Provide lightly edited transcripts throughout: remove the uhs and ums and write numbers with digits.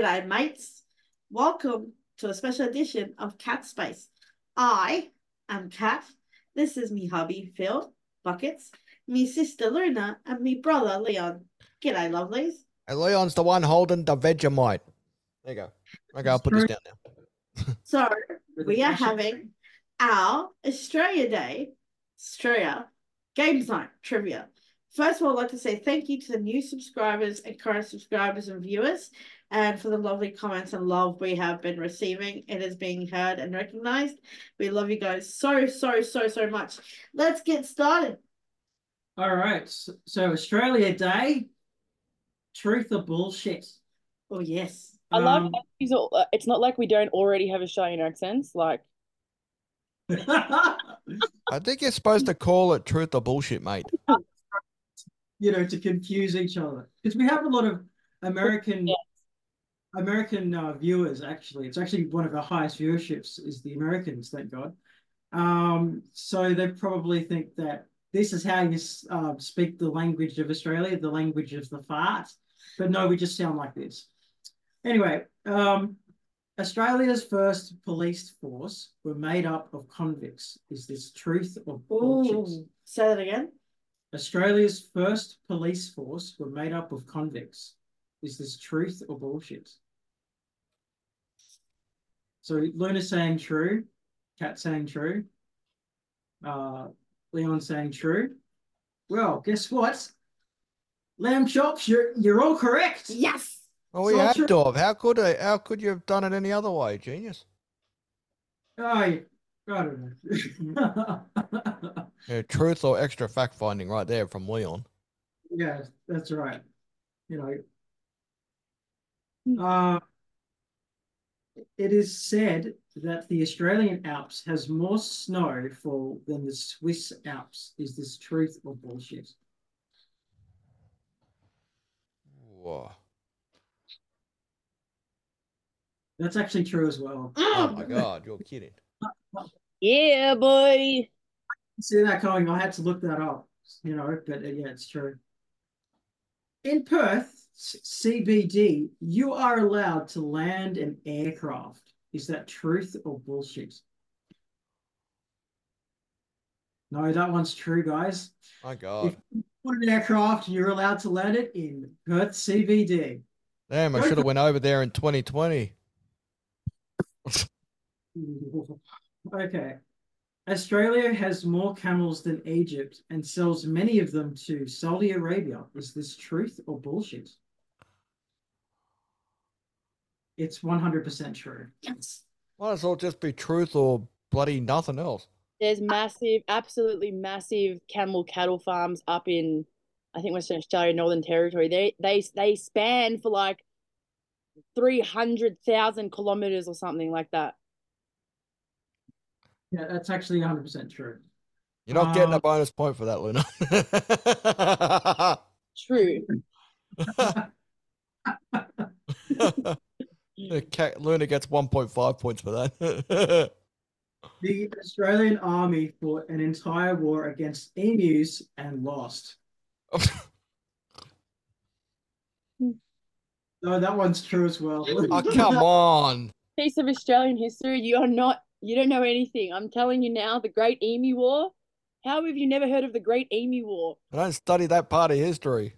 G'day, mates. Welcome to a special edition of Cat Space. I am Cat. This is me hubby, Phil, Buckets, me sister Luna, and me brother Leon. G'day, lovelies. And Leon's the one holding the Vegemite. There you go. Okay, I'll put this down now. So, we are having our Australia Day, Australia Games Night trivia. First of all, I'd like to say thank you to the new subscribers and current subscribers and viewers, and for the lovely comments and love we have been receiving. It is being heard and recognized. We love you guys so much. Let's get started. All right. So Australia Day, truth or bullshit? Oh, yes. I love how it's not like we don't already have Australian accents. Like, I think you're supposed to call it truth or bullshit, mate. To confuse each other. Because we have a lot of American viewers, actually. It's actually one of our highest viewerships is the Americans, thank God. So they probably think that this is how you speak the language of Australia, the language of the fart. But no, we just sound like this. Anyway, Australia's first police force were made up of convicts. Is this truth or bullshit? Say that again. Australia's first police force were made up of convicts. Is this truth or bullshit? So Luna's saying true, Kat saying true, Leon saying true. Well, guess what? Lamb chops, you're all correct. Yes. Well, we had to have. How could you have done it any other way, genius? Oh, I don't know. Yeah, truth or extra fact finding right there from Leon. Yeah, that's right. It is said that the Australian Alps has more snowfall than the Swiss Alps. Is this truth or bullshit? Whoa. That's actually true as well. Oh my God, you're kidding. yeah, boy. See that coming? I had to look that up, but yeah, it's true. In Perth, CBD, you are allowed to land an aircraft. Is that truth or bullshit? No, that one's true, guys. My God. If you put an aircraft, you're allowed to land it in Perth CBD. Damn, I should have went over there in 2020. Okay. Australia has more camels than Egypt and sells many of them to Saudi Arabia. Is this truth or bullshit? It's 100% true. Yes. Might as well just be truth or bloody nothing else. There's absolutely massive camel cattle farms up in, I think, Western Australia, Northern Territory. They span for like 300,000 kilometers or something like that. Yeah, that's actually 100% true. You're not getting a bonus point for that, Luna. True. Luna gets 1.5 points for that. The Australian Army fought an entire war against emus and lost. No, that one's true as well. Oh, come on. Piece of Australian history. You don't know anything. I'm telling you now, the Great Emu War. How have you never heard of the Great Emu War? I don't study that part of history.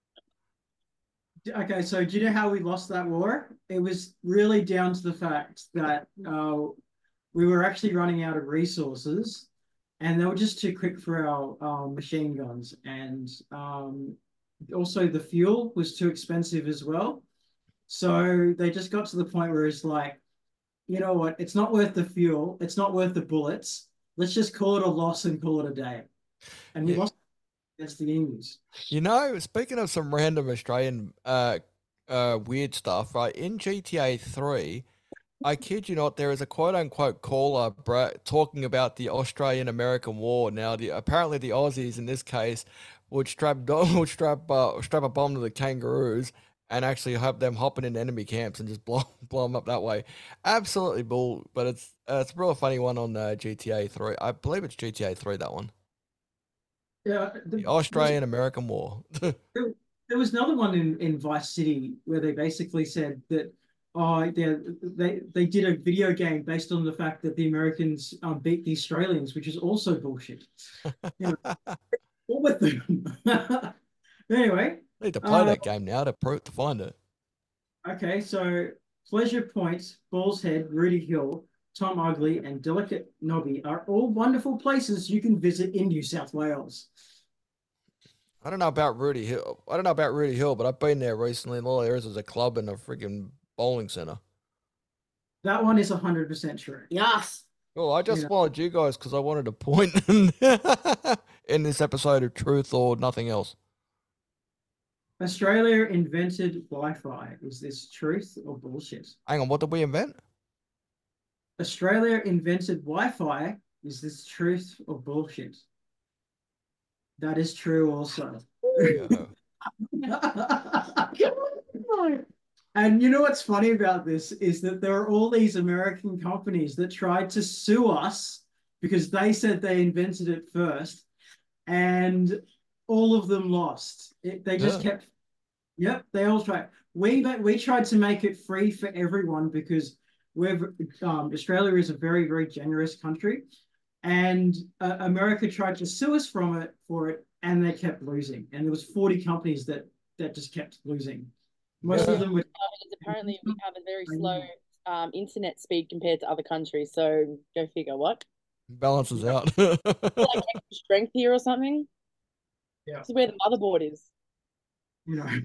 Okay, so do you know how we lost that war? It was really down to the fact that we were actually running out of resources and they were just too quick for our machine guns. And also the fuel was too expensive as well. So they just got to the point where it's like, you know what? It's not worth the fuel. It's not worth the bullets. Let's just call it a loss and call it a day. And we lost against the emus. Speaking of some random Australian weird stuff, right? In GTA 3, I kid you not, there is a quote-unquote caller talking about the Australian-American War. Now, apparently the Aussies, in this case, would strap a bomb to the kangaroos and actually have them hopping in enemy camps and just blow them up that way. Absolutely bull, but it's a real funny one on GTA 3. I believe it's GTA 3, that one. Yeah, the Australian-American War. There was another one in Vice City where they basically said that Oh, yeah, they did a video game based on the fact that the Americans beat the Australians, which is also bullshit. You know, what with them? Anyway, Need to play that game now to find it. okay, so Pleasure Point, Balls Head, Rudy Hill, Tom Ugly, and Delicate Nobby are all wonderful places you can visit in New South Wales. I don't know about Rudy Hill. I don't know about Rudy Hill, but I've been there recently, and all there is a club and a freaking bowling center. That one is 100% true. Yes. Oh, I just Yeah. followed you guys because I wanted a point in this episode of Truth or Nothing Else. Australia invented Wi-Fi. Is this truth or bullshit? Hang on, what did we invent? Australia invented Wi-Fi. Is this truth or bullshit? That is true also. And you know what's funny about this is that there are all these American companies that tried to sue us because they said they invented it first, and all of them lost. They just kept, yep, they all tried. We tried to make it free for everyone because Australia is a very, very generous country, and America tried to sue us for it, and they kept losing. And there was 40 companies that just kept losing. Most of them were. Apparently, we have a very slow internet speed compared to other countries. So go figure. What Balances out. like extra strength here or something? Yeah. This is where the motherboard is. You know.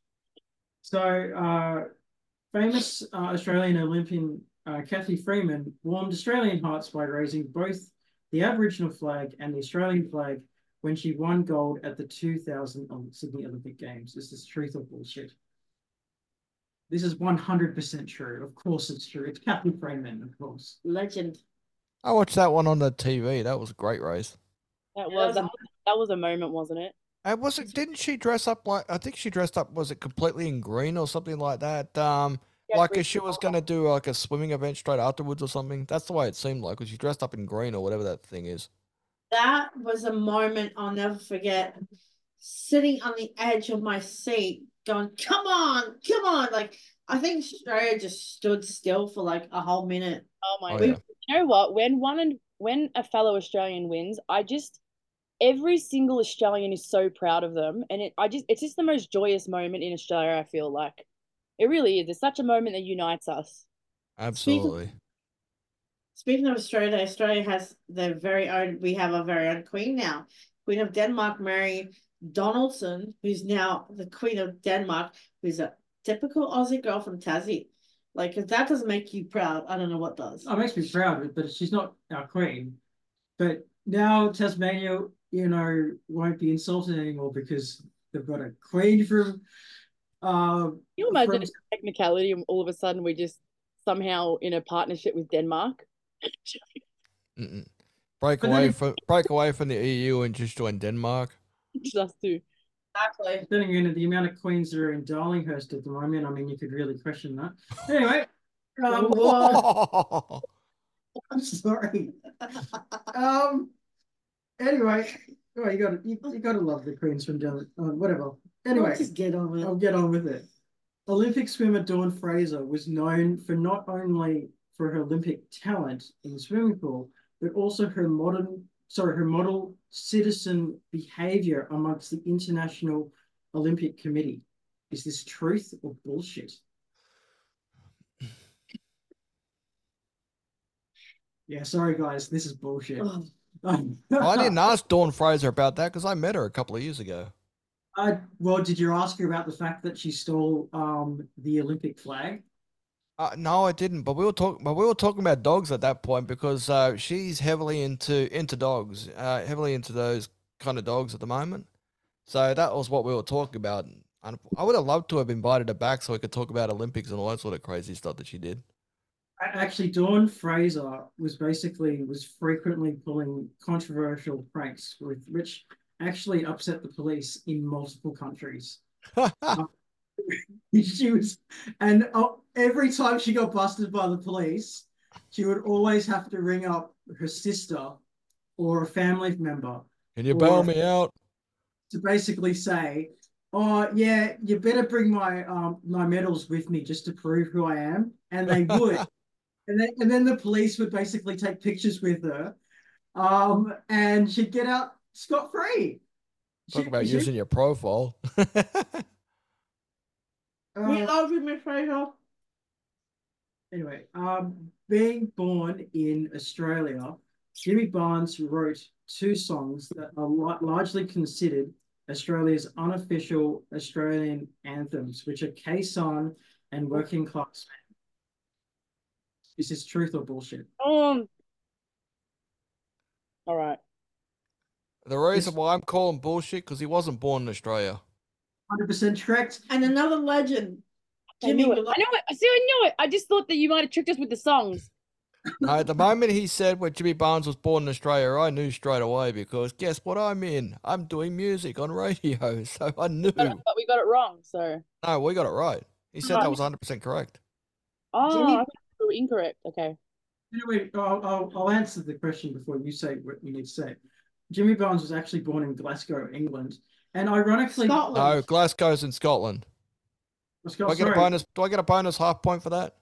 So famous Australian Olympian Cathy Freeman warmed Australian hearts by raising both the Aboriginal flag and the Australian flag when she won gold at the 2000 Sydney Olympic Games. Is this truth or bullshit? This is 100% true. Of course it's true. It's Cathy Freeman, of course. Legend. I watched that one on the TV. That was a great race. That Yeah, was a moment, wasn't it? And didn't she dress up like, I think she dressed up, was it completely in green or something like that? Yeah, Like green if she was going to do like a swimming event straight afterwards or something. That's the way it seemed like, because she dressed up in green or whatever that thing is. That was a moment I'll never forget. Sitting on the edge of my seat, going, come on, come on. Like, I think Australia just stood still for like a whole minute. Oh my Oh, God. yeah. You know what? When a fellow Australian wins, every single Australian is so proud of them, and it's just the most joyous moment in Australia. I feel like it really is. It's such a moment that unites us. Absolutely. Speaking of Australia, Australia has their very own, we have our very own queen now. Queen of Denmark, Mary Donaldson, who's now the Queen of Denmark, who's a typical Aussie girl from Tassie. Like, if that doesn't make you proud, I don't know what does. It makes me proud, but she's not our queen. But now Tasmania, won't be insulted anymore because they've got a queen from. Can you imagine a technicality and all of a sudden we just somehow in a partnership with Denmark? Break away from the EU and just join Denmark. Just to. Exactly. Then again, the amount of queens that are in Darlinghurst at the moment, I mean, you could really question that. Anyway, I'm sorry. Anyway, you gotta love the queens from Darling. Whatever. Anyway, just get on with it. I'll get on with it. Olympic swimmer Dawn Fraser was known for not only for her Olympic talent in the swimming pool, but also her model citizen behavior amongst the International Olympic Committee. Is this truth or bullshit? Yeah, sorry guys, this is bullshit. I didn't ask Dawn Fraser about that because I met her a couple of years ago. Well, did you ask her about the fact that she stole the Olympic flag? No, I didn't. But we were talking about dogs at that point because she's heavily into dogs, heavily into those kind of dogs at the moment. So that was what we were talking about. And I would have loved to have invited her back so we could talk about Olympics and all that sort of crazy stuff that she did. Actually, Dawn Fraser was frequently pulling controversial pranks which actually upset the police in multiple countries. She was, and every time she got busted by the police, she would always have to ring up her sister or a family member. Can you bail me out? To basically say, oh yeah, you better bring my medals with me just to prove who I am. And they would. And then the police would basically take pictures with her. And she'd get out scot-free. Talk about She using your profile. We uh, love you, Miss Fraser. anyway, being born in Australia, Jimmy Barnes wrote two songs that are largely considered Australia's unofficial Australian anthems, which are K-Sun and Working Class Man. Is this truth or bullshit? All right. The reason why I'm calling bullshit because he wasn't born in Australia. 100% correct. And another legend. I knew it. you love- I knew it. See, I knew it. I just thought that you might have tricked us with the songs. No, the moment he said when Jimmy Barnes was born in Australia, I knew straight away because guess what I'm in? I'm doing music on radio, so I knew. But we got it wrong. So. No, we got it right. He said that was 100% correct. Oh, Jimmy- I thought you were incorrect. Okay. Anyway, I'll answer the question before you say what you need to say. Jimmy Barnes was actually born in Glasgow, England, and ironically, No, Scotland. Glasgow's in Scotland. Do I get a bonus? Do I get a bonus half point for that?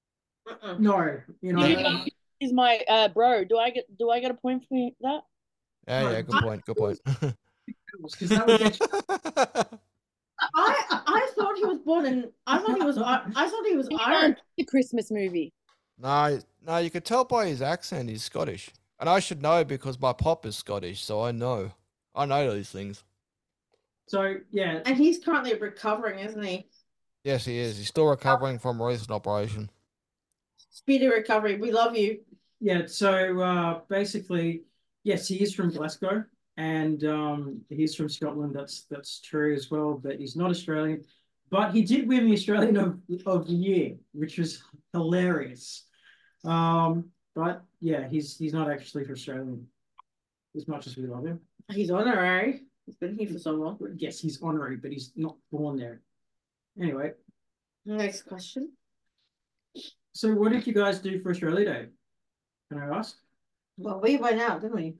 No, Is my bro? Do I get a point for that? Yeah, good point. Good point. because that would get you. I thought he was born in. I thought he was Irish. The Christmas movie. No, you could tell by his accent he's Scottish. And I should know because my pop is Scottish, so I know. I know these things. So yeah, And he's currently recovering, isn't he? Yes, he is. He's still recovering from a recent operation. Speedy recovery. We love you. yeah. So basically, yes, he is from Glasgow, and he's from Scotland. That's true as well. But he's not Australian. But he did win the Australian of the Year, which was hilarious. But yeah, he's not actually for Australian, as much as we love him. He's honorary. He's been here for so long. Yes, he's honorary, but he's not born there. Anyway, Next question. so what did you guys do for Australia Day? Can I ask? Well, we went out, didn't we?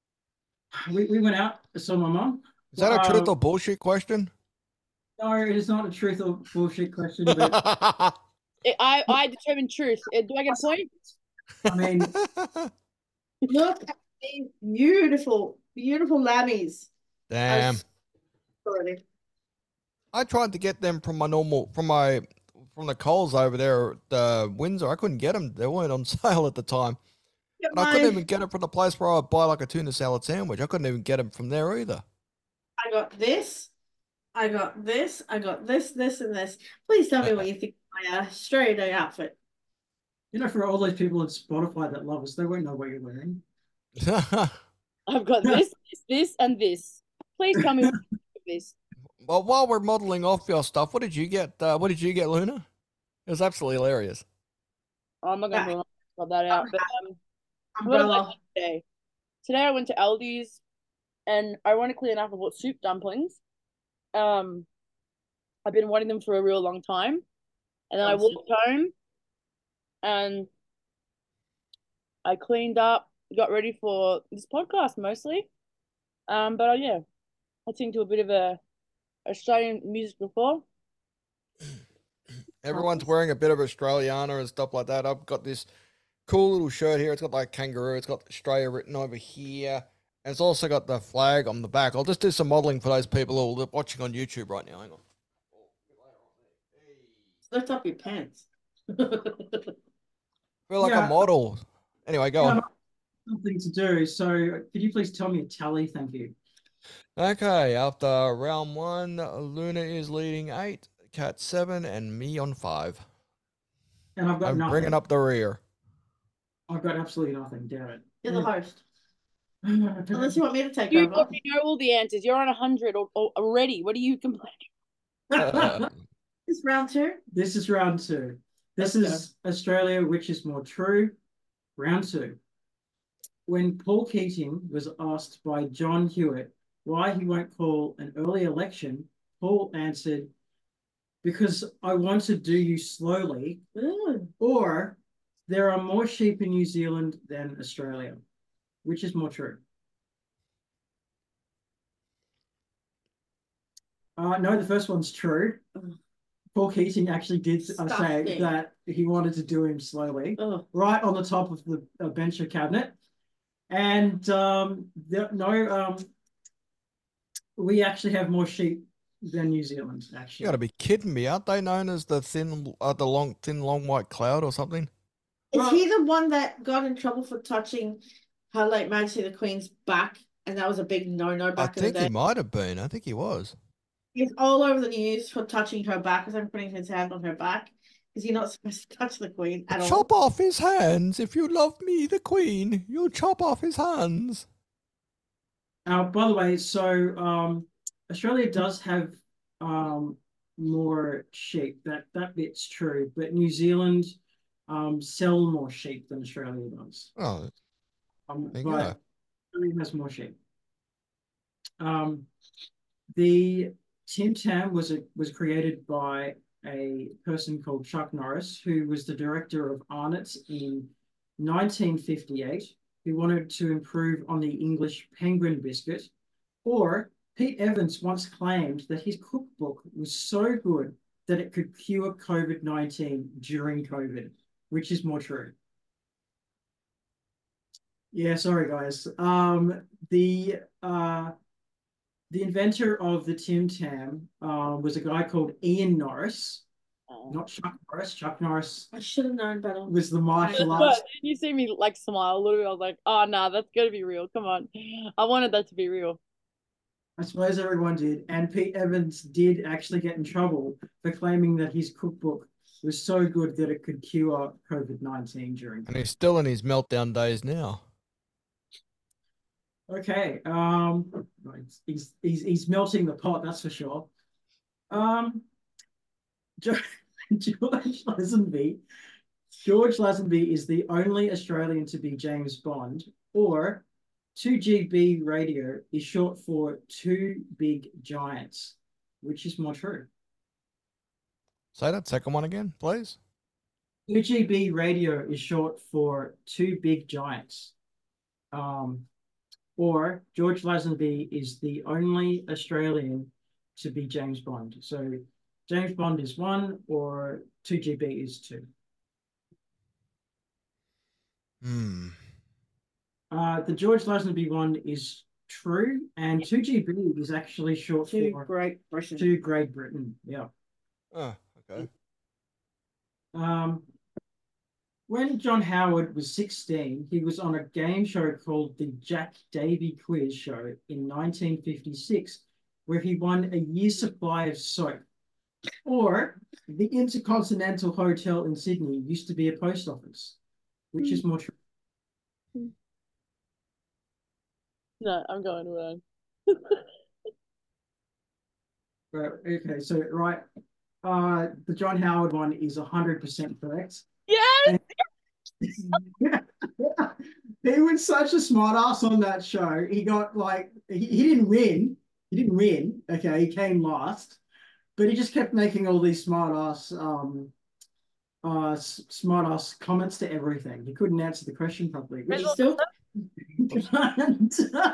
We went out, saw my mum. Is that a truth or bullshit question? No, it is not a truth or bullshit question, but I determine truth. Do I get a point? I mean, Look at these beautiful, beautiful lammies. Damn. Already. I tried to get them from the Coles over there at Windsor. I couldn't get them. They weren't on sale at the time. And I couldn't even get it from the place where I would buy like a tuna salad sandwich. I couldn't even get them from there either. I got this. I got this. I got this, and this. Please tell me what you think of my Australia Day outfit. for all those people on Spotify that love us, they won't know what you're wearing. I've got this, and this. Please tell me what you think of this. Well, while we're modeling off your stuff, what did you get? What did you get, Luna? It was absolutely hilarious. I'm not gonna put that out, but what did I Umbrella. do today? Today I went to Aldi's, and ironically enough, I bought soup dumplings. I've been wanting them for a real long time, and then I walked home, and I cleaned up, got ready for this podcast mostly. But yeah, I listened to a bit of a Australian music before. Everyone's wearing a bit of Australiana and stuff like that. I've got this cool little shirt here. It's got like kangaroo. It's got Australia written over here. And it's also got the flag on the back. I'll just do some modeling for those people who are watching on YouTube right now. Hang on. Lift up your pants. Feel like a model. Anyway, go on. Something to do. So could you please tell me a tally? Thank you. Okay, after round 1, Luna is leading 8, Cat 7, and me on 5. And I've got I'm nothing. bringing up the rear. I've got absolutely nothing. Damn it. You're the host. Unless you want me to take You over. already know all the answers. You're on 100 already. What are you complaining? It's round 2. This is round 2. This is Australia, which is more true. Round 2. When Paul Keating was asked by John Hewitt why he won't call an early election, Paul answered, "Because I want to do you slowly," or "There are more sheep in New Zealand than Australia." Which is more true? No, the first one's true. Ugh. Paul Keating actually did say Disgusting. that he wanted to do him slowly, Oh, right on the top of the bencher cabinet. And we actually have more sheep than New Zealand, You actually. gotta be kidding me. Aren't they known as the thin long white cloud or something? is Well- he the one that got in trouble for touching Her Late Majesty the Queen's back? And that was a big no-no I back in the think he day. might have been. I think he was. He's all over the news for touching her back, because I'm putting his hand on her back. Is he not supposed to touch the Queen at all? Chop off his hands. If you love me, the Queen, you'll chop off his hands. By the way, so Australia does have more sheep. That bit's true, but New Zealand sell more sheep than Australia does. Oh, there you But go. Australia has more sheep. The Tim Tam was created by a person called Chuck Norris, who was the director of Arnott's in 1958, who wanted to improve on the English penguin biscuit. Or Pete Evans once claimed that his cookbook was so good that it could cure COVID-19 during COVID, which is more true. Yeah, sorry guys. The inventor of the Tim Tam was a guy called Ian Norris, not Chuck Norris. Chuck Norris I should have known better. was the martial But arts. didn't you see me like smile a little bit? I was like, oh nah, that's gotta be real. Come on. I wanted that to be real. I suppose everyone did. And Pete Evans did actually get in trouble for claiming that his cookbook was so good that it could cure COVID-19 during. And he's still in his meltdown days now. Okay. He's melting the pot, that's for sure. George Lazenby. George Lazenby is the only Australian to be James Bond, or 2GB radio is short for Two Big Giants, which is more true. Say that second one again, please. 2GB radio is short for Two Big Giants. Or George Lazenby is the only Australian to be James Bond. So James Bond is 1 or 2GB is 2. The George Lazenby one is true, and 2GB is actually short To for Great Britain. To Great Britain. Yeah. Oh, okay. When John Howard was 16, he was on a game show called the Jack Davy Quiz Show in 1956, where he won a year's supply of soap. Or the Intercontinental Hotel in Sydney used to be a post office, which is more true. No, I'm going wrong. Okay, so right, the John Howard one is 100% correct. Yes! He was such a smart ass on that show. He got like he didn't win. He didn't win. Okay, he came last, but he just kept making all these smart ass comments to everything. He couldn't answer the question properly. But he still What happened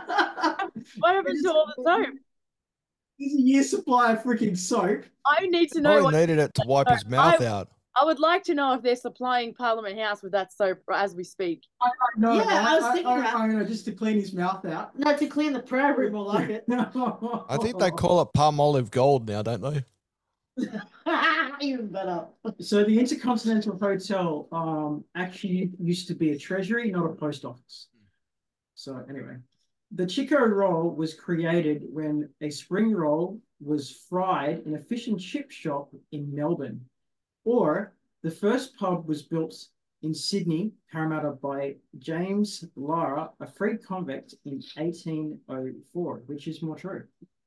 to all the soap? There's a year's supply of freaking soap. I need to know Probably needed it to wipe his mouth out. I would like to know if they're supplying Parliament House with that soap as we speak. No, Yeah, I was thinking that. I know, just to clean his mouth out. No, to clean the prayer room, more like it. I think they call it palm olive gold now, don't they? Even better. So the Intercontinental Hotel actually used to be a treasury, not a post office. So anyway, the Chico roll was created when a spring roll was fried in a fish and chip shop in Melbourne. Or the first pub was built in Sydney, Parramatta, by James Lara, a free convict, in 1804, which is more true.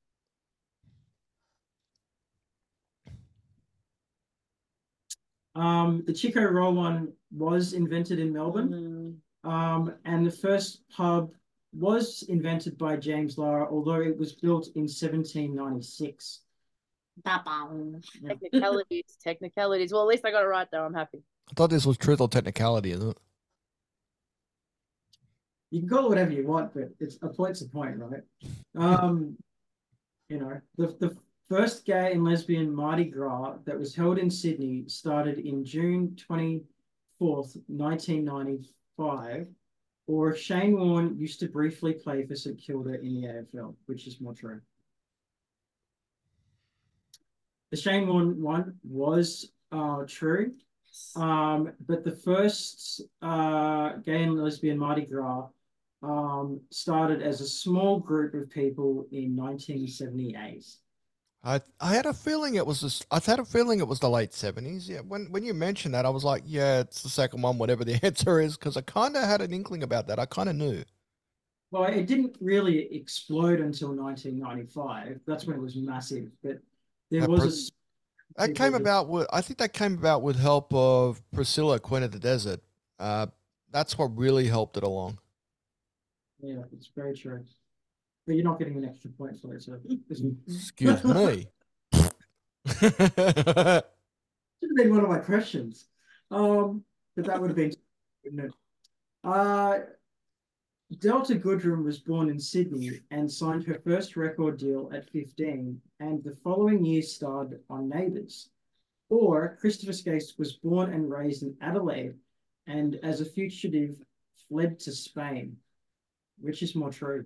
The Chico roll one was invented in Melbourne. And the first pub was invented by James Lara, although it was built in 1796. Technicalities. Well, at least I got it right though. I'm happy. I thought this was truth or technicality, isn't it? You can call it whatever you want, but it's a point's a point, right? You know, the first gay and lesbian Mardi Gras that was held in Sydney started in June 24th, 1995, or Shane Warne used to briefly play for St Kilda in the AFL, which is more true. The Shane Warne one was true, but the first gay and lesbian Mardi Gras started as a small group of people in 1978. I had a feeling it was I had a feeling it was the late 70s. Yeah, when you mentioned that, I was like, yeah, it's the second one, whatever the answer is, because I kind of had an inkling about that. I kind of knew. Well, it didn't really explode until 1995. That's when it was massive. But there That, was that came about with, I think that came about with help of Priscilla, Queen of the Desert. That's what really helped it along. Yeah, it's very true. But you're not getting an extra point for it, so Excuse me. Should have been one of my questions. But that would have been, wouldn't it? Delta Goodrem was born in Sydney and signed her first record deal at 15, and the following year starred on Neighbours. Or Christopher Skase was born and raised in Adelaide, and as a fugitive fled to Spain. Which is more true?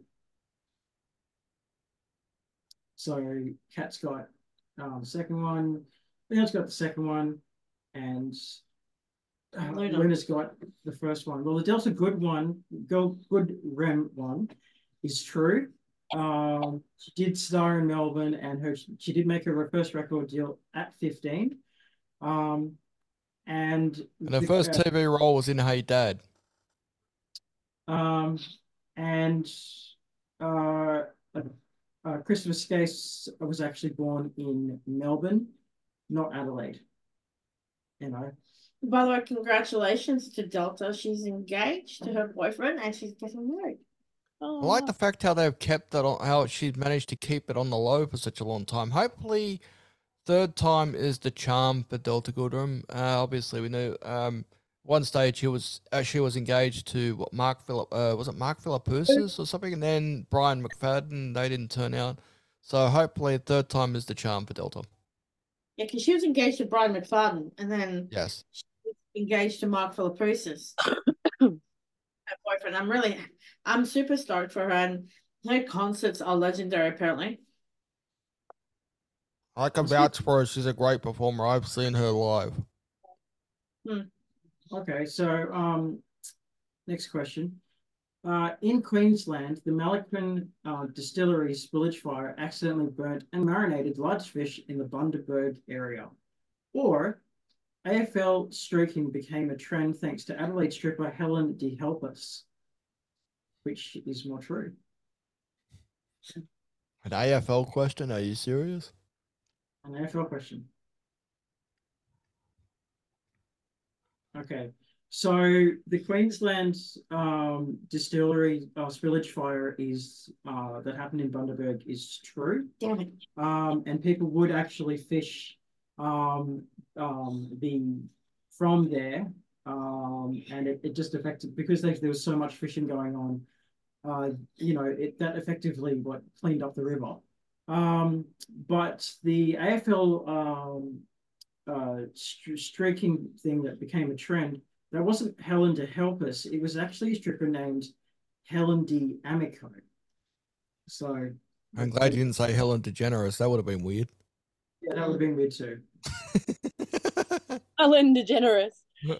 So Kat's got the second one, Leon's got the second one, and Luna's got the first one. Well, the Delta Goodrem one is true. She did star in Melbourne, and she did make her first record deal at 15. And her first TV role was in Hey Dad. Christopher Skase was actually born in Melbourne, not Adelaide. You know. By the way, congratulations to Delta. She's engaged to her boyfriend and she's getting married. I like the fact how they've kept that on, how she's managed to keep it on the low for such a long time. Hopefully, third time is the charm for Delta Goodrem. Obviously, we knew one stage she was engaged to what, Mark Phillip, was it Mark Philippoussis or something, and then Brian McFadden. They didn't turn out, so hopefully third time is the charm for Delta. Yeah, because she was engaged to Brian McFadden, and then yes, she was engaged to Mark Philippoussis, her boyfriend. I'm super stoked for her, and her concerts are legendary. Apparently, I can vouch for her. She's a great performer. I've seen her live. Okay, so next question. In Queensland, the Mallorquin distillery spillage fire accidentally burnt and marinated large fish in the Bundaberg area. Or AFL streaking became a trend thanks to Adelaide stripper Helen de Helpus. Which is more true? An AFL question? Are you serious? An AFL question. Okay, so the Queensland distillery spillage fire is that happened in Bundaberg is true. Damn it. And people would actually fish from there, and it just affected because there was so much fishing going on. That effectively what cleaned up the river. But the AFL streaking thing that became a trend, that wasn't Helen de Helpus. It was actually a stripper named Helen de Amico. So I'm glad you didn't say Helen DeGeneres. That would have been weird. Yeah, that would have been weird too. Ellen DeGeneres.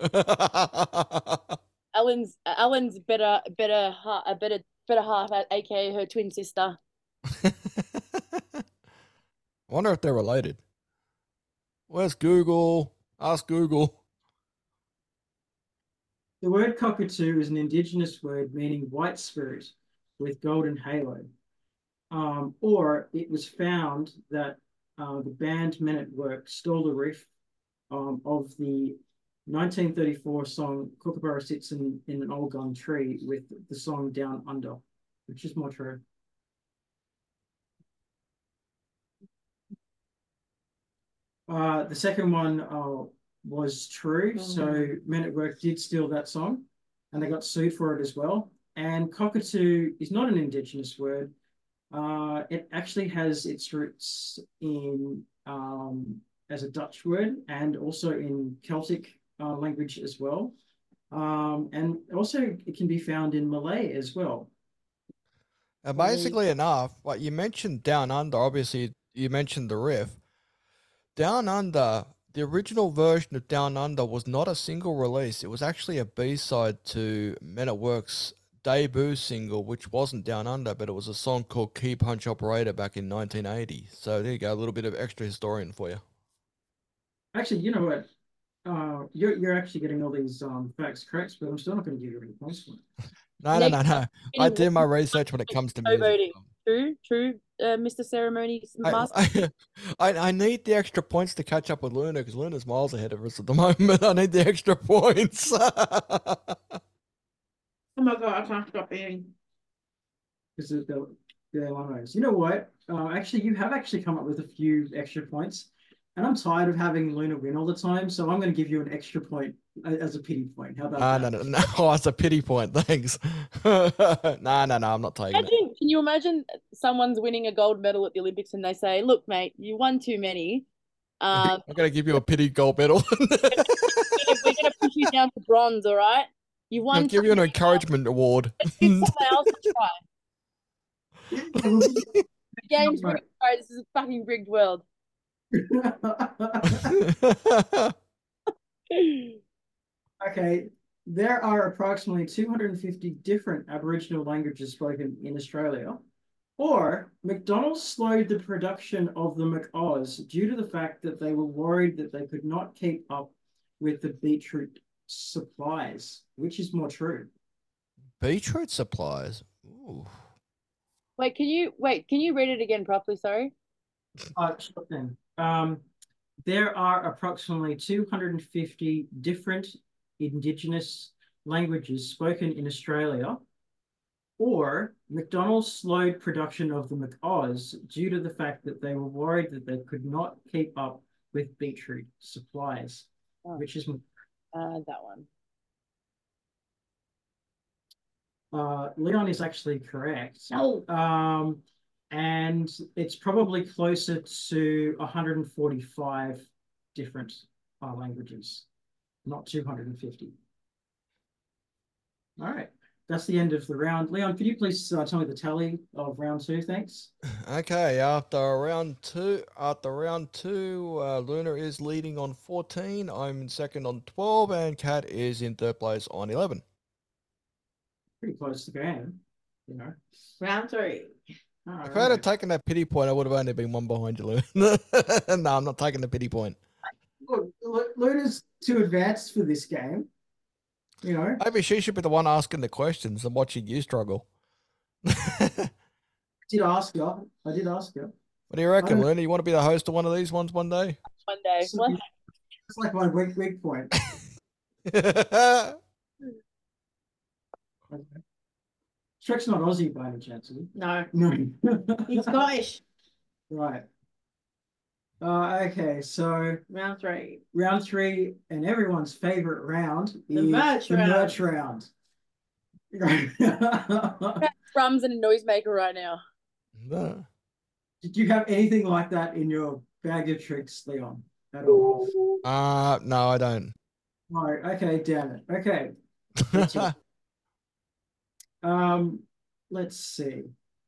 Ellen's better half, aka her twin sister. I wonder if they're related. Where's Google? Ask Google. The word cockatoo is an Indigenous word meaning white spirit with golden halo. Or it was found that the band Men at Work stole the riff of the 1934 song Kookaburra Sits in an Old Gone Tree with the song Down Under, which is more true. The second one was true. So Men at Work did steal that song and they got sued for it as well. And cockatoo is not an Indigenous word. It actually has its roots in as a Dutch word and also in Celtic language as well. And also it can be found in Malay as well. Basically enough, like you mentioned Down Under, obviously you mentioned the riff. Down Under, the original version of Down Under was not a single release. It was actually a B-side to Men at Work's debut single, which wasn't Down Under, but it was a song called Key Punch Operator back in 1980. So there you go, a little bit of extra historian for you. Actually, you know what? You're actually getting all these facts correct, but I'm still not going to give you any points for it. No. I do my research when it comes to music. Voting. True, Mr. Ceremony Master. I need the extra points to catch up with Luna because Luna's miles ahead of us at the moment. I need the extra points. Oh my God, I can't stop eating. Because they're long ways. You know what? Actually, you have actually come up with a few extra points. And I'm tired of having Luna win all the time, so I'm going to give you an extra point as a pity point. How about that? No. Oh, it's a pity point. Thanks. No, I'm not taking it. Can you imagine someone's winning a gold medal at the Olympics and they say, "Look, mate, you won too many. I'm going to give you a pity gold medal. We're going to push you down to bronze, all right? You won. I'll give you an encouragement award. Let's give someone else a try. The game's rigged. Sorry, this is a fucking rigged world." Okay, there are approximately 250 different Aboriginal languages spoken in Australia. Or McDonald's slowed the production of the McOz due to the fact that they were worried that they could not keep up with the beetroot supplies. Which is more true? Beetroot supplies. Ooh. Wait, can you read it again properly? Sorry. Sure thing. There are approximately 250 different Indigenous languages spoken in Australia, or McDonald's slowed production of the McOz due to the fact that they were worried that they could not keep up with beetroot supplies, which is that one. Leon is actually correct. No. And it's probably closer to 145 different languages, not 250. All right, that's the end of the round. Leon, could you please tell me the tally of round two? Thanks. Okay, after round two, Luna is leading on 14. I'm in second on 12, and Kat is in third place on 11. Pretty close to the game, you know. Round three. If I had taken that pity point, I would have only been one behind you, Luna. No, I'm not taking the pity point. Look, Luna's too advanced for this game. You know. Maybe she should be the one asking the questions and watching you struggle. I did ask you. What do you reckon, Luna? You want to be the host of one of these ones one day? One day. It's like my weak point. Okay. Shrek's not Aussie by any chance, is he? No. No. He's Scottish. Right. Okay, so Round three. Round three, and everyone's favorite round is merch the round. merch round. Drums and a noisemaker right now. No. Did you have anything like that in your bag of tricks, Leon? At all? No, I don't. No. Okay, damn it. Okay. Let's see.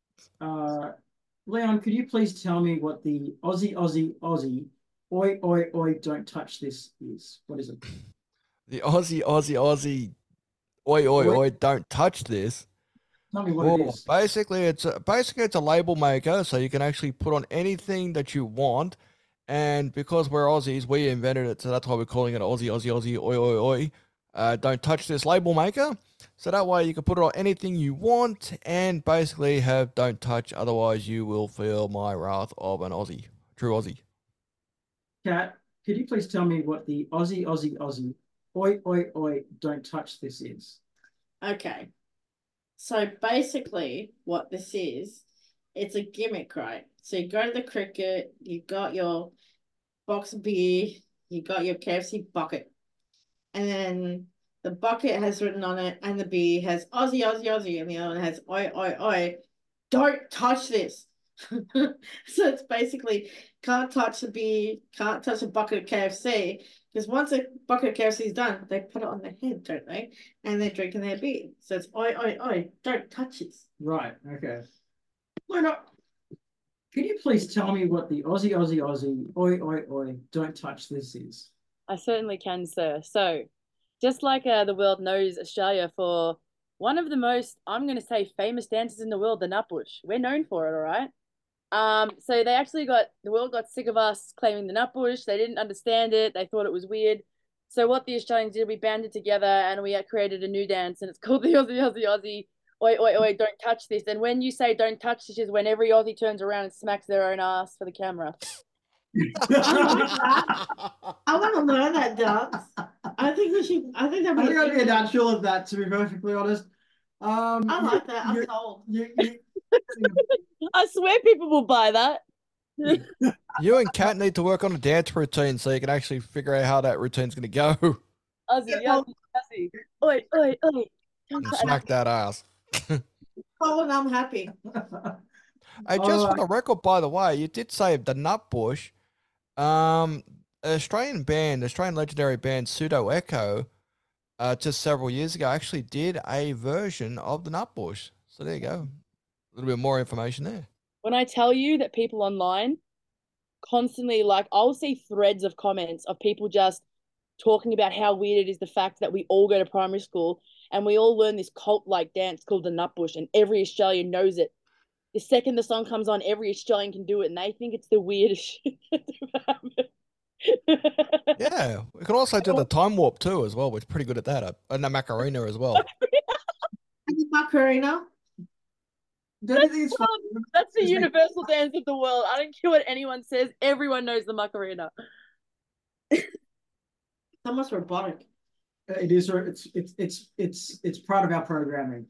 Leon, could you please tell me what the Aussie, oi, oi, oi, don't touch this is? What is it? The Aussie, oi, oi, oi, don't touch this. Tell me what it is. Basically, it's a label maker, so you can actually put on anything that you want. And because we're Aussies, we invented it, so that's why we're calling it Aussie, oi, oi, oi. Don't touch this label maker. So that way you can put it on anything you want and basically have don't touch, otherwise you will feel my wrath of an Aussie, true Aussie. Kat, could you please tell me what the Aussie, oi, oi, oi, don't touch this is? Okay. So basically what this is, it's a gimmick, right? So you go to the cricket, you got your box of beer, you got your KFC bucket, and then the bucket has written on it and the beer has Aussie, Aussie, Aussie, and the other one has oi, oi, oi. don't touch this. So it's basically can't touch the beer, can't touch a bucket of KFC, because once a bucket of KFC is done, they put it on their head, don't they? And they're drinking their beer. So it's oi, oi, oi, don't touch this. Right. Okay. Why not? Can you please tell me what the Aussie, Aussie, Aussie, oi, oi, oi, don't touch this is? I certainly can, sir. So, just like the world knows Australia for one of the most, I'm going to say, famous dances in the world, the Nutbush. We're known for it, all right? So they actually the world got sick of us claiming the Nutbush. They didn't understand it. They thought it was weird. So what the Australians did, we banded together and we created a new dance, and it's called the Aussie, Aussie, Aussie. Oi, oi, oi, don't touch this. And when you say don't touch this is when every Aussie turns around and smacks their own ass for the camera. I want to learn that dance. I think we should. I think that'd I be. think I'd be a natural at that, to be perfectly honest. I like that. I'm sold. I swear people will buy that. You and Kat need to work on a dance routine so you can actually figure out how that routine's going to go. Aussie, Aussie, Aussie. Oi, oi, oi. And smack that ass. Oh, and I'm happy. Hey, just for the record, by the way, you did say the Nutbush. Australian legendary band Pseudo Echo, just several years ago, actually did a version of the Nutbush. So there you go. A little bit more information there. When I tell you that people online constantly, like, I'll see threads of comments of people just talking about how weird it is the fact that we all go to primary school and we all learn this cult-like dance called the Nutbush, and every Australian knows it. The second the song comes on, every Australian can do it, and they think it's the weirdest shit that happened. Yeah, we can also do the time warp too as well. We're pretty good at that, and the Macarena as well. Macarena. That's the universal dance of the world. I don't care what anyone says. Everyone knows the Macarena. Almost robotic. It is. It's part of our programming.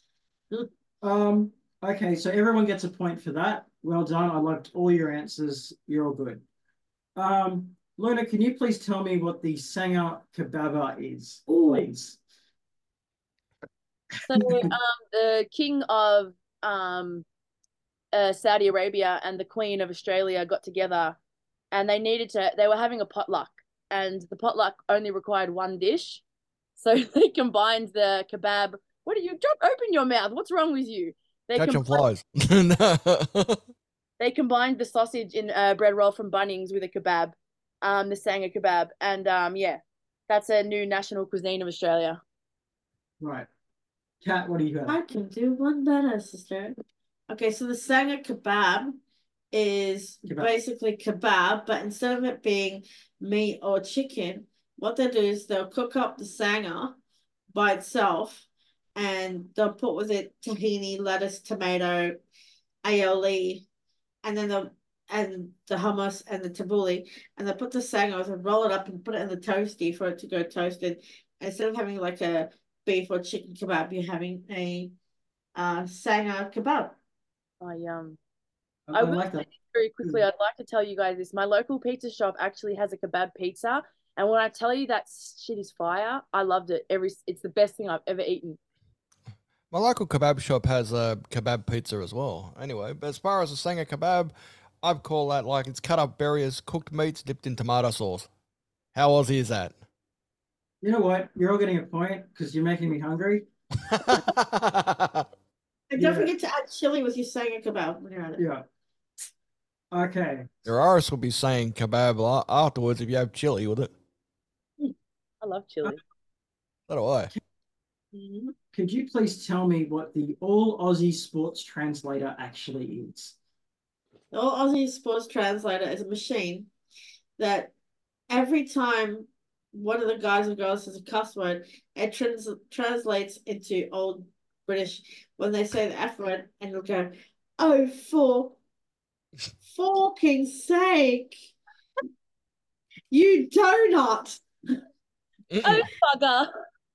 Okay, so everyone gets a point for that. Well done. I loved all your answers. You're all good. Luna, can you please tell me what the Sanga Kebaba is, please? So, the king of Saudi Arabia and the Queen of Australia got together, and they were having a potluck, and the potluck only required one dish. So they combined the kebab. Open your mouth. What's wrong with you? Catching flies. They combined the sausage in a bread roll from Bunnings with a kebab, the Sanga kebab. And yeah, that's a new national cuisine of Australia. Right. Kat, what do you have? I can do one better, sister. Okay, so the Sanga kebab is basically kebab, but instead of it being meat or chicken, what they do is they'll cook up the Sanga by itself, and they'll put with it tahini, lettuce, tomato, aioli, and then the hummus and the tabbouleh, and they'll put the Sanga and roll it up and put it in the toasty for it to go toasted. Instead of having like a beef or chicken kebab, you're having a Sanga kebab. I will like that. Very quickly, I'd like to tell you guys this. My local pizza shop actually has a kebab pizza, and when I tell you that shit is fire, I loved it. It's the best thing I've ever eaten. My local kebab shop has a kebab pizza as well. Anyway, but as far as the Sanga kebab, I'd call that like it's cut up various cooked meats dipped in tomato sauce. How Aussie is that? You know what? You're all getting a point because you're making me hungry. And don't forget to add chili with your Sanga kebab when you're at it. Yeah. Okay. Your Iris will be saying kebab afterwards if you have chili with it. I love chili. So do I. Could you please tell me what the All Aussie Sports Translator actually is? The All Aussie Sports Translator is a machine that every time one of the guys or girls says a cuss word, it translates into Old British when they say the F word, and it'll go, oh, for fucking sake, you donut. Oh, bugger.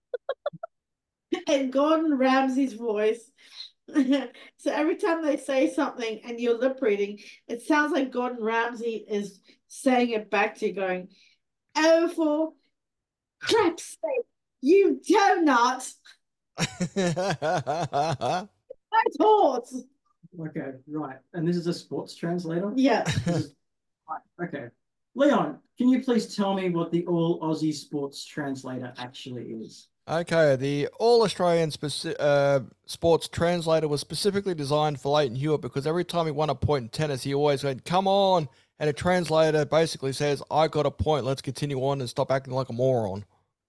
And Gordon Ramsay's voice. So every time they say something and you're lip reading, it sounds like Gordon Ramsay is saying it back to you, going, oh, for crap's sake, you donut. That's horse. Okay, right. And this is a sports translator? Yeah. This is, right, okay. Leon, can you please tell me what the All Aussie Sports Translator actually is? Okay, the All Australian Sports Translator was specifically designed for Leighton Hewitt because every time he won a point in tennis, he always went, "Come on!" And a translator basically says, "I got a point. Let's continue on and stop acting like a moron."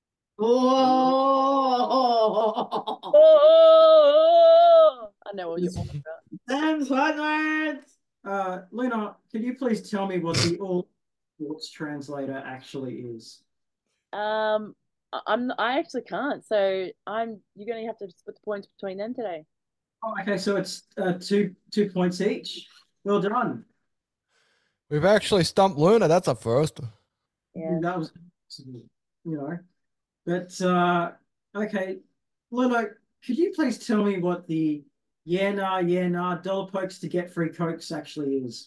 Oh, Oh, I know what you're talking about. them fun words. Lena, can you please tell me what the All Sports Translator actually is? I actually can't. So you're gonna have to split the points between them today. Oh, okay, so it's two points each. Well done. We've actually stumped Luna. That's a first. Yeah. That was, you know, but okay, Lena, could you please tell me what the yeah nah dollar pokes to get free cokes actually is?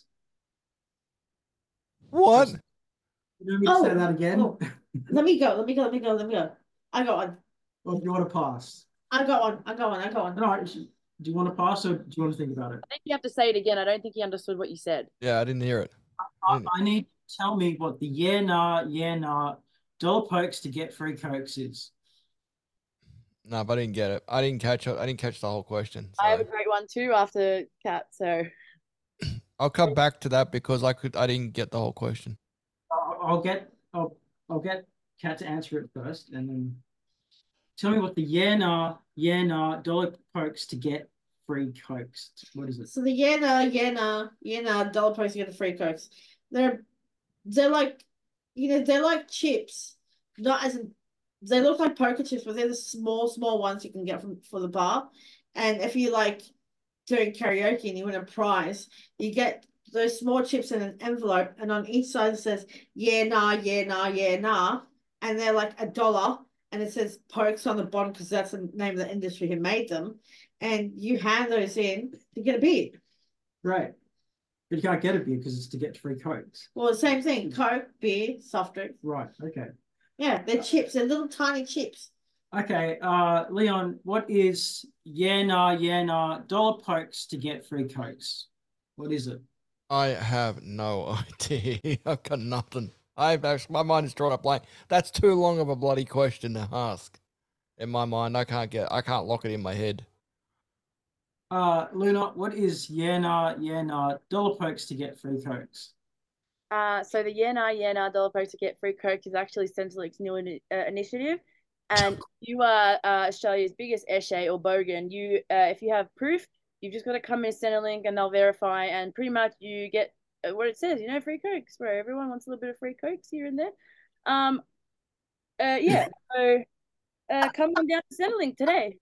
What? You want me to say that again? Oh. Let me go. I got one. Or do you want to pass? I got one. No, do you want to pass or do you want to think about it? I think you have to say it again. I don't think he understood what you said. Yeah, I didn't hear it. I need to tell me what the yeah nah dollar pokes to get free cokes is. No, but I didn't get it. I didn't catch it. I didn't catch the whole question. I have a So great one too after Kat. So I'll come back to that because I didn't get the whole question. I'll get Kat to answer it first, and then tell me what the yeah nah dollar pokes to get free cokes. What is it? So the yeah nah dollar price to get the free cokes. They're like, they're like chips, not as in, they look like poker chips, but they're the small ones you can get for the bar. And if you like doing karaoke and you win a prize, you get those small chips in an envelope, and on each side it says yeah nah yeah nah, and they're like $1, and it says pokes on the bottom because that's the name of the industry who made them, and you hand those in to get a beer. Right. But you can't get a beer because it's to get free cokes. Well, the same thing: Coke, beer, soft drink. Right. Okay. Yeah, they're chips. They're little tiny chips. Okay. Leon, what is yeah nah dollar pokes to get free cokes? What is it? I have no idea. I've got nothing. My mind is drawn a blank. That's too long of a bloody question to ask. In my mind, I can't lock it in my head. Luna, what is yeah nah dollar pokes to get free cokes? So the yeah nah dollar pokes to get free Coke is actually Centrelink's new initiative, and you are Australia's biggest esche or bogan. You if you have proof, you've just got to come in Centrelink and they'll verify, and pretty much you get what it says. Free Cokes, where everyone wants a little bit of free Cokes here and there. Yeah. So come on down to Centrelink today.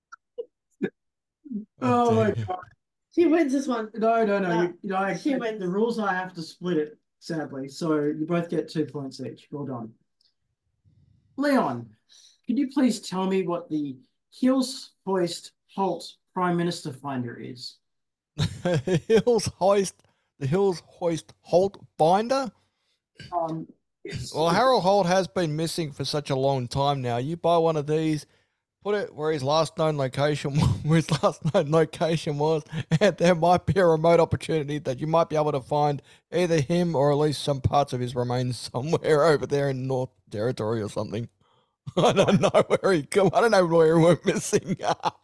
Oh my God. She wins this one. No. She wins. The rules are I have to split it, sadly. So you both get 2 points each. Well done. Leon, could you please tell me what the Hills Hoist Halt Prime Minister Finder is? The Hills Hoist Holt binder. Well, Harold Holt has been missing for such a long time now. You buy one of these, put it where his last known location was, and there might be a remote opportunity that you might be able to find either him or at least some parts of his remains somewhere over there in North Territory or something. I don't know where he went missing.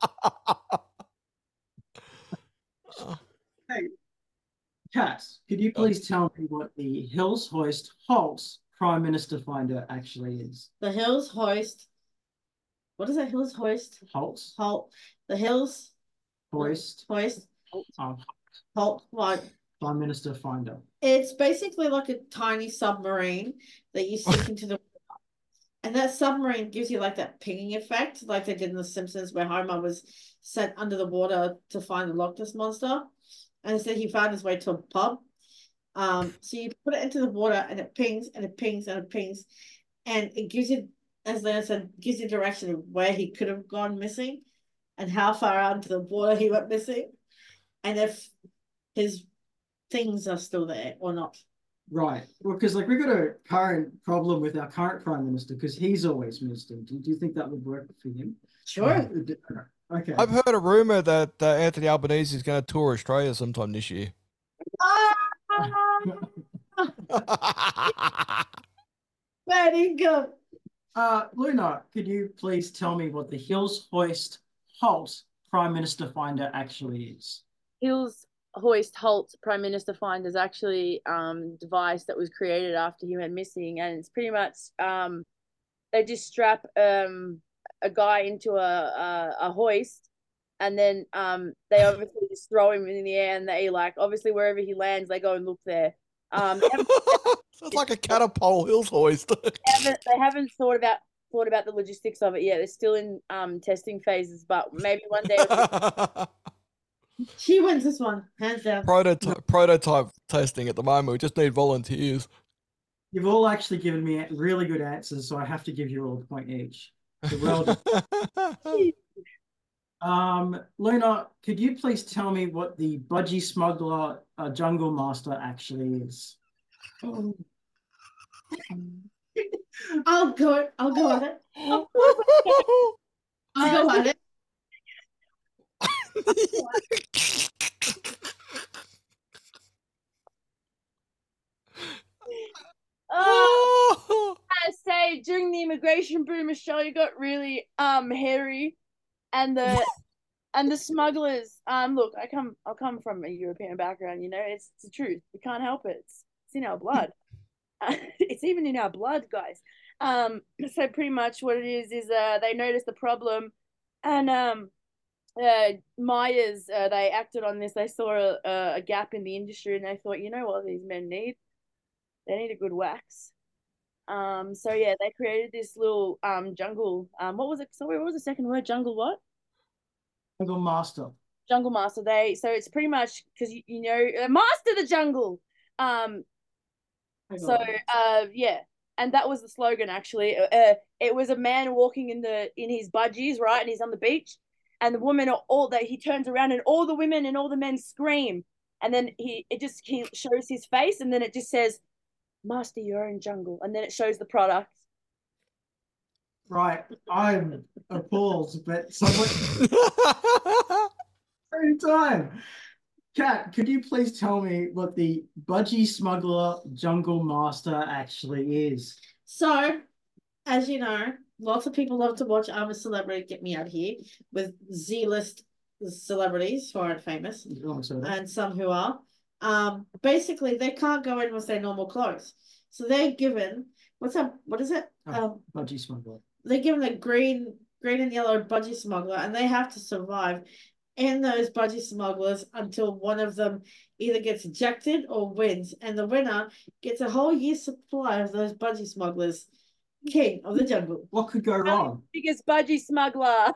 Hey, Kat, could you please tell me what the Hills Hoist Halt Prime Minister Finder actually is? The Hills Hoist. What is that? Hills Hoist? Halt. The Hills Hoist. Halt. What? Prime Minister Finder. It's basically like a tiny submarine that you sink into the water. And that submarine gives you like that pinging effect, like they did in The Simpsons, where Homer was sent under the water to find the Loch Ness Monster. And instead he found his way to a pub. So you put it into the water and it pings and it pings and it pings. And it gives you, as Leonard said, gives you direction of where he could have gone missing and how far out into the water he went missing. And if his things are still there or not. Right. Well, because like we've got a current problem with our current Prime Minister because he's always missing. Do you think that would work for him? Sure. Okay. I've heard a rumor that Anthony Albanese is going to tour Australia sometime this year. Very good. Luna, could you please tell me what the Hills Hoist Halt Prime Minister Finder actually is? Hills Hoist Halt Prime Minister Finder is actually device that was created after he went missing, and it's pretty much they just strap a guy into a hoist, and then they obviously just throw him in the air, and they like obviously wherever he lands, they go and look there. Sounds like a catapult Hills hoist. They haven't thought about the logistics of it yet. They're still in testing phases, but maybe one day. She wins this one, hands down. Prototype testing at the moment. We just need volunteers. You've all actually given me really good answers, so I have to give you all a point each. So well done. Luna, could you please tell me what the Budgie Smuggler Jungle Master actually is? I'll go at it. I'll go at it. I say during the immigration boom, Australia got really hairy, and the smugglers. Look, I'll come from a European background. You know, it's the truth. We can't help it. It's in our blood. It's even in our blood, guys. So pretty much what it is they noticed the problem, and Myers they acted on this. They saw a gap in the industry, and they thought, you know what these men need? They need a good wax. So yeah, they created this little jungle. What was it? Sorry, what was the second word? Jungle what? Jungle Master. Jungle Master. So it's pretty much because you know master the jungle. Yeah, and that was the slogan actually. It was a man walking in his budgies, right, and he's on the beach, and the women are all that he turns around and all the women and all the men scream, and then he shows his face, and then it just says, "Master your own jungle," and then it shows the product. Right, I'm appalled, but someone same time. Kat, could you please tell me what the Budgie Smuggler Jungle Master actually is? So, as you know, lots of people love to watch I'm a Celebrity, Get Me Out of Here with Z-list celebrities who aren't famous and some who are. Basically, they can't go in with their normal clothes. So they're given, what is it? Budgie Smuggler. They're given a green and yellow Budgie Smuggler, and they have to survive in those Budgie Smugglers until one of them either gets ejected or wins, and the winner gets a whole year's supply of those Budgie Smugglers. King of the jungle. What could go wrong? Biggest Budgie Smuggler.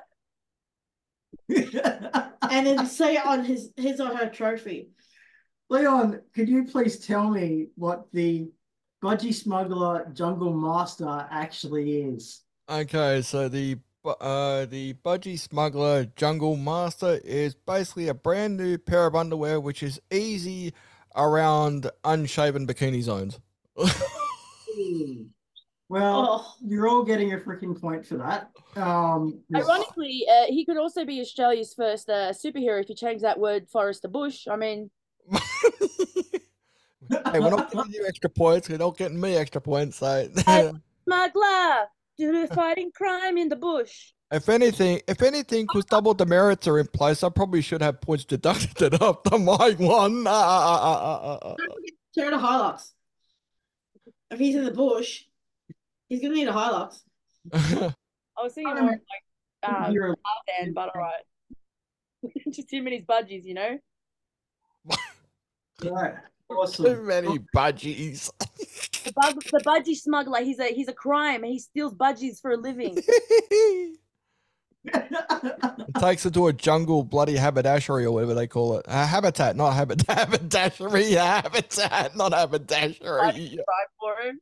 And then say it on his or her trophy. Leon, could you please tell me what the Budgie Smuggler Jungle Master actually is? Okay, so the Budgie Smuggler Jungle Master is basically a brand new pair of underwear which is easy around unshaven bikini zones. Well, you're all getting a freaking point for that. Ironically, he could also be Australia's first superhero if you change that word forest to bush. I mean, hey, we're not giving you extra points. We're not getting me extra points. So. Smuggler, do fighting crime in the bush. If anything, because double demerits are in place, I probably should have points deducted after my one. Turn to Hilux. If he's in the bush, he's gonna need a Hilux. I was thinking more like Tarzan, but all right. Just too many budgies, you know. Right. Awesome. Too many budgies. The budgie smuggler. He's a crime. He steals budgies for a living. It takes it to a jungle bloody haberdashery or whatever they call it. Habitat, not haberdashery. Habitat, not haberdashery. For him.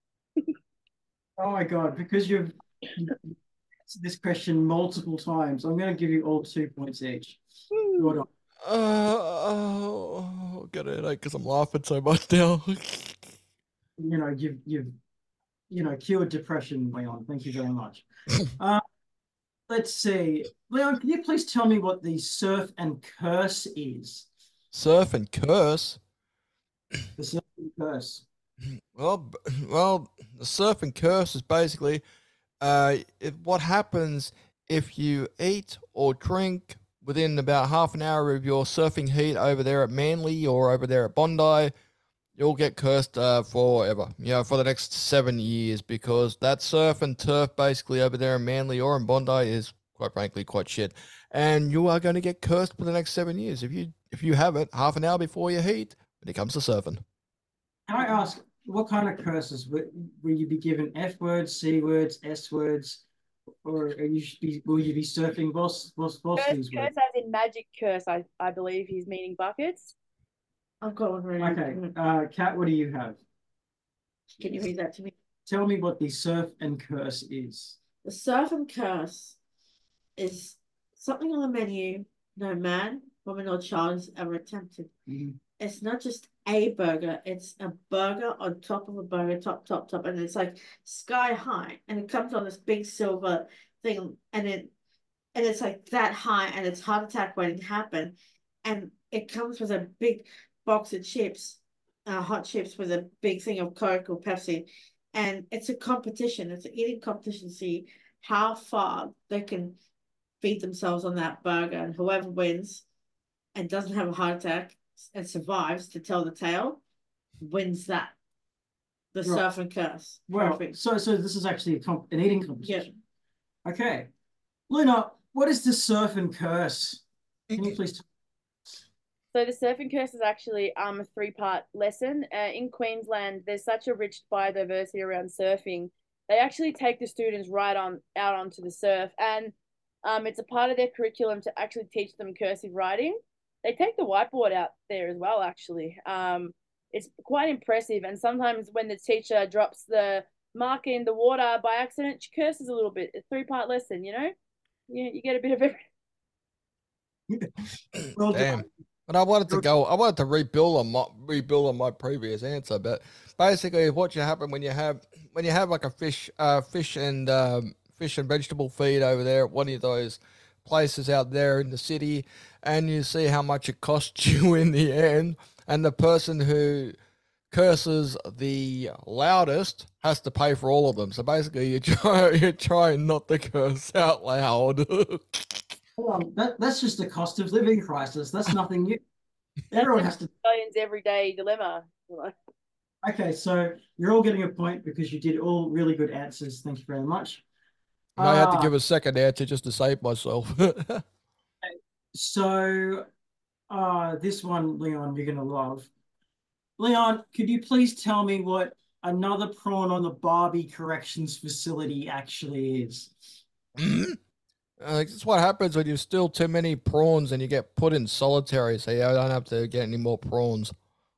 Oh my god! Because you've answered this question multiple times, I'm going to give you all 2 points each. Well done. Got it because I'm laughing so much now. You know, you've cured depression, Leon. Thank you very much. let's see. Leon, can you please tell me what the surf and curse is? Surf and curse. The surf and curse. Well, the surf and curse is basically what happens if you eat or drink within about half an hour of your surfing heat over there at Manly or over there at Bondi, you'll get cursed forever, for the next 7 years, because that surf and turf basically over there in Manly or in Bondi is quite frankly quite shit, and you are going to get cursed for the next 7 years if you have it half an hour before your heat when it comes to surfing. Can I ask what kind of curses will you be given? F words, C words, S words, or will you be surfing these Curse words? as in magic curse, I believe he's meaning buckets. I've got one ready. Okay, Kat, what do you have? Can you read that to me? Tell me what the surf and curse is. The surf and curse is something on the menu no man, woman, or child has ever attempted. Mhm. It's not just a burger, it's a burger on top of a burger, top, and it's like sky high, and it comes on this big silver thing, and it's like that high, and it's heart attack waiting to happen, and it comes with a big box of chips, hot chips with a big thing of Coke or Pepsi, and it's a competition. It's an eating competition to see how far they can feed themselves on that burger, and whoever wins and doesn't have a heart attack and survives to tell the tale wins that. The Right. surf and curse. Well, Perfect. so this is actually an eating competition. Yeah. Okay, Luna, what is the surf and curse? Can you please? So the surf and curse is actually a three-part lesson. In Queensland, there's such a rich biodiversity around surfing. They actually take the students right on out onto the surf, and it's a part of their curriculum to actually teach them cursive writing. They take the whiteboard out there as well, actually. It's quite impressive, and sometimes when the teacher drops the marker in the water by accident, she curses a little bit. A three-part lesson, you get a bit of everything. Well Damn. done. But I wanted to rebuild on my previous answer. But basically, what you happen when you have like a fish and vegetable feed over there at one of those places out there in the city, and you see how much it costs you in the end, and the person who curses the loudest has to pay for all of them. So basically, you're trying not to curse out loud. That's just the cost of living crisis. That's nothing new. Everyone has to. Australians' everyday dilemma. Okay, so you're all getting a point because you did all really good answers. Thank you very much. And I had to give a second answer just to save myself. So, this one, Leon, you're gonna love. Leon, could you please tell me what another prawn on the Barbie corrections facility actually is? That's what happens when you steal too many prawns and you get put in solitary. So yeah, I don't have to get any more prawns.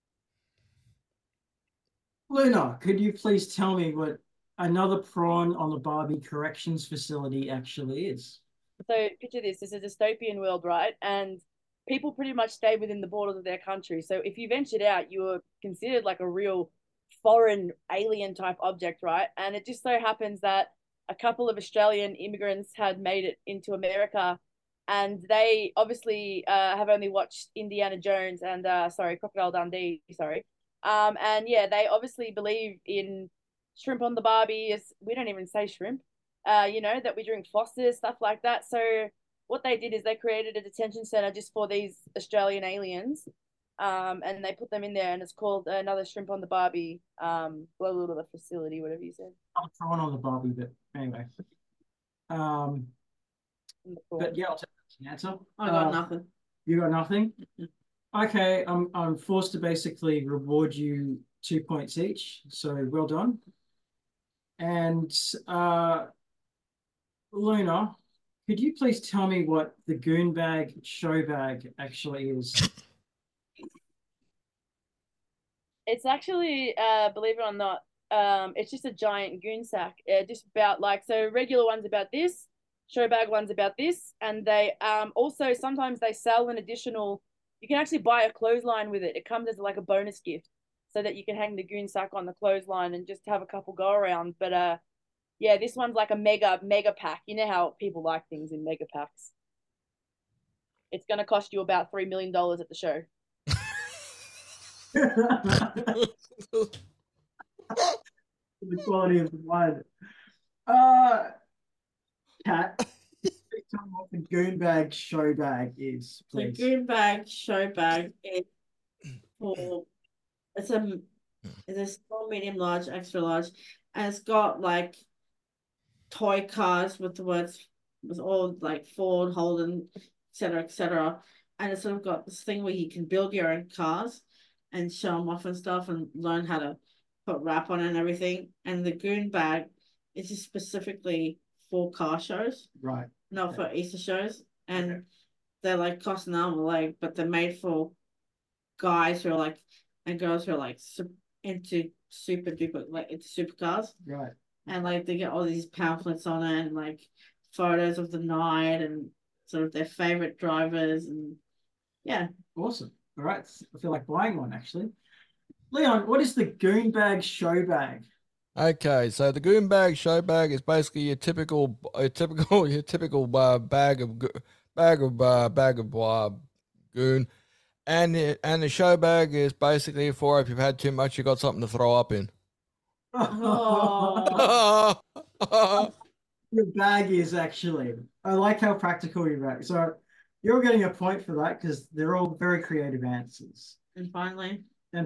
Luna, could you please tell me what another prawn on the Barbie corrections facility actually is? So picture this: this is a dystopian world, right? And people pretty much stay within the borders of their country. So if you ventured out, you were considered like a real foreign alien type object, right? And it just so happens that a couple of Australian immigrants had made it into America, and they obviously have only watched Indiana Jones and Crocodile Dundee, and yeah, they obviously believe in shrimp on the Barbie. We don't even say shrimp, that we drink Fosters, stuff like that. So what they did is they created a detention center just for these Australian aliens, and they put them in there, and it's called another shrimp on the Barbie, the facility, whatever you said. I'm throwing on the Barbie, but anyway. But yeah, I'll take the answer. I got nothing. You got nothing? Okay, I'm forced to basically reward you 2 points each. So well done. And Luna, could you please tell me what the goon bag show bag actually is? It's actually, believe it or not, it's just a giant goon sack. Just about so regular ones about this, show bag ones about this, and they also sometimes they sell an additional. You can actually buy a clothesline with it. It comes as like a bonus gift, so that you can hang the goon sack on the clothesline and just have a couple go around. But Yeah, this one's like a mega pack. You know how people like things in mega packs. It's going to cost you about $3 million at the show. The quality of the wine. Uh, Kat, please tell me what the goon bag show bag is, The please. goon bag show bag is for it's a small, medium, large, extra large, and it's got like toy cars with the words with all like Ford, Holden, etc., etc. And it's sort of got this thing where you can build your own cars and show them off and stuff and learn how to put wrap on it and everything. And the goon bag is just specifically for car shows, Right. not for Easter shows. And they're like cost an arm and a leg, but they're made for guys who are like and girls who are like into super duper like into supercars. Right. And like they get all these pamphlets on it and like photos of the night and sort of their favorite drivers and yeah. Awesome. All right. I feel like buying one actually. Leon, what is the goon bag show bag? Okay, so the goon bag show bag is basically your typical bag of goon, and the show bag is basically for if you've had too much, you got something to throw up in. Oh. Your bag is actually. I like how practical your bag. So you're getting a point for that because they're all very creative answers. And finally,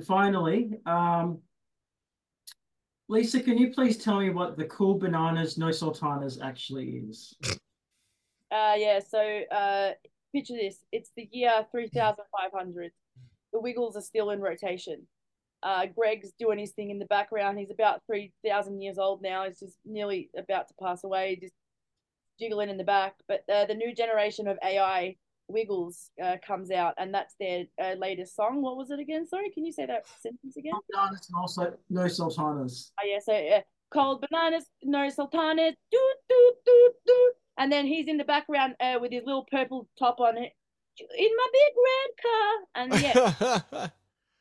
Lisa, can you please tell me what the Cool Bananas No Sultanas actually is? Yeah, so picture this. It's the year 3500. The Wiggles are still in rotation. Greg's doing his thing in the background. He's about 3,000 years old now. He's just nearly about to pass away, just jiggling in the back. But the new generation of AI Wiggles comes out, and that's their latest song. What was it again? Sorry, can you say that sentence again? Cool Bananas and also No Sultanas. Oh, yeah, so cold bananas, no sultanas, do, do, do, do. And then he's in the background with his little purple top on it, in my big red car. And yeah,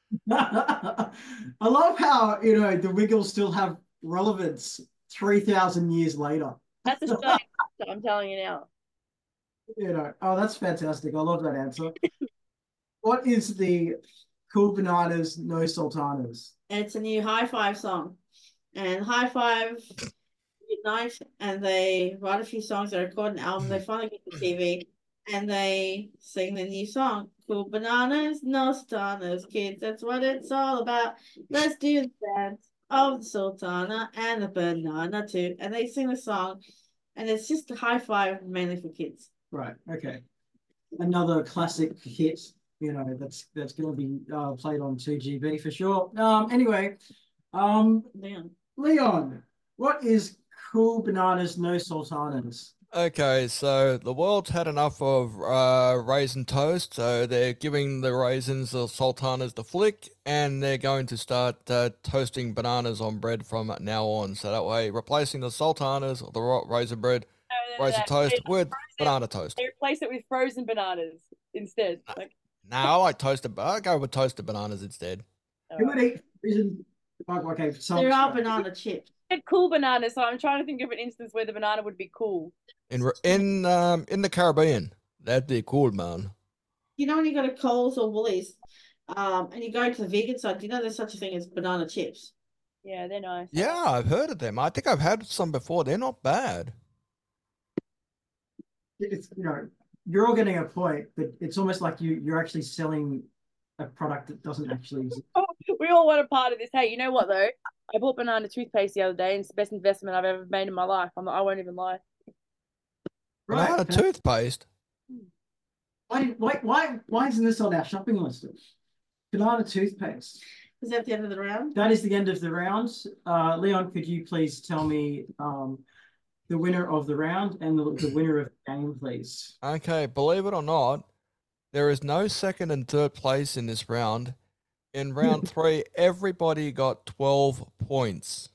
I love how, the Wiggles still have relevance 3,000 years later. that's Australian. I'm telling you now. Oh, that's fantastic. I love that answer. What is the Cool Bananas No Sultanas? it's a new High Five song. And High Five unite and they write a few songs, they record an album, they finally get the TV and they sing the new song. Cool bananas, no sultanas, kids, that's what it's all about. Let's do the dance of the sultana and the banana too. And they sing the song and it's just a high five mainly for kids. Right. Okay. Another classic hit. That's going to be played on 2GB for sure. Anyway, Leon, what is Cool Bananas No Sultanas? Okay, so the world's had enough of raisin toast, so they're giving the raisins, the sultanas, the flick, and they're going to start toasting bananas on bread from now on. So that way, replacing the sultanas, or the raisin bread, raisin toast with banana toast. They replace it with frozen bananas instead. No, I like toasted. I go with toasted bananas instead. You would eat raisin. Okay, there are banana chips. Cool bananas, so I'm trying to think of an instance where the banana would be cool. In the Caribbean, that'd be cool, man. When you go to Coles or Woolies, and you go to the vegan side, do you know there's such a thing as banana chips? Yeah, they're nice. Yeah, I've heard of them. I think I've had some before. They're not bad. It's you're all getting a point, but it's almost like you're actually selling a product that doesn't actually exist. We all want a part of this. Hey, you know what though? I bought banana toothpaste the other day, and it's the best investment I've ever made in my life. I won't even lie. Banana toothpaste. Why isn't this on our shopping list? Banana toothpaste. Is that the end of the round? That is the end of the round. Leon, could you please tell me the winner of the round and the winner of the game, please? Okay, believe it or not, there is no second and third place in this round. In round 3, everybody got 12 points.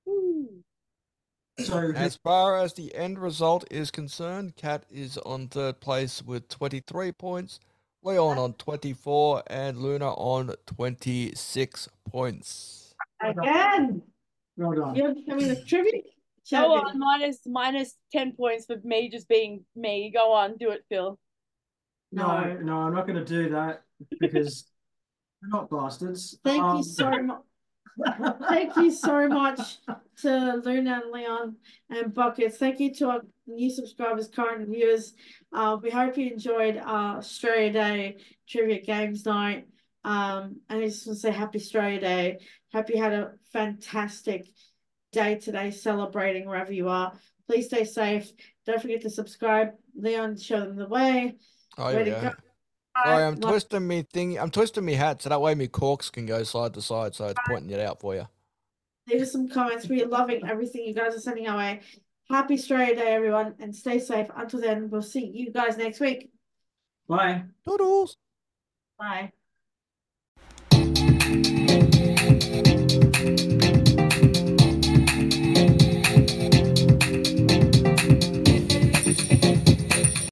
So as far as the end result is concerned, Kat is on third place with 23 points, Leon on 24, and Luna on 26 points. Again. Well done. You're becoming the trivia Go on, minus 10 points for me just being me. Go on, do it, Phil. No, I'm not going to do that because we're not bastards. Thank you so much. Thank you so much to Luna and Leon and Buckets. Thank you to our new subscribers, current viewers. We hope you enjoyed Australia Day Trivia Games Night. And I just want to say happy Australia Day. Hope you had a fantastic day today celebrating wherever you are. Please stay safe. Don't forget to subscribe. Leon, show them the way. Oh, here we go. Sorry, I'm twisting me thing. I'm twisting me hat so that way me corks can go side to side. So it's pointing it out for you. Leave us some comments. We are loving everything you guys are sending our way. Happy Australia Day, everyone, and stay safe. Until then, we'll see you guys next week. Bye. Toodles. Bye.